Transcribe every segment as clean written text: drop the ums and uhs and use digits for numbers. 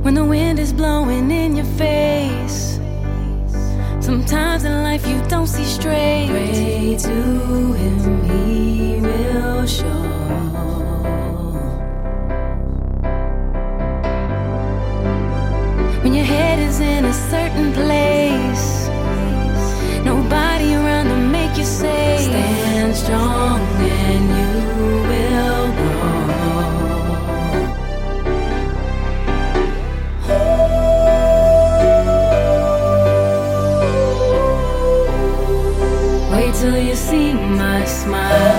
when the wind is blowing in your face. Sometimes in life you don't see straight. Pray to him, he will show. When your head is in a certain place, nobody around to make you safe. Stand strong and you will grow. Wait till you see my smile.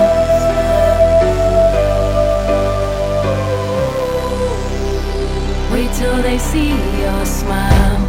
Wait till they see your smile.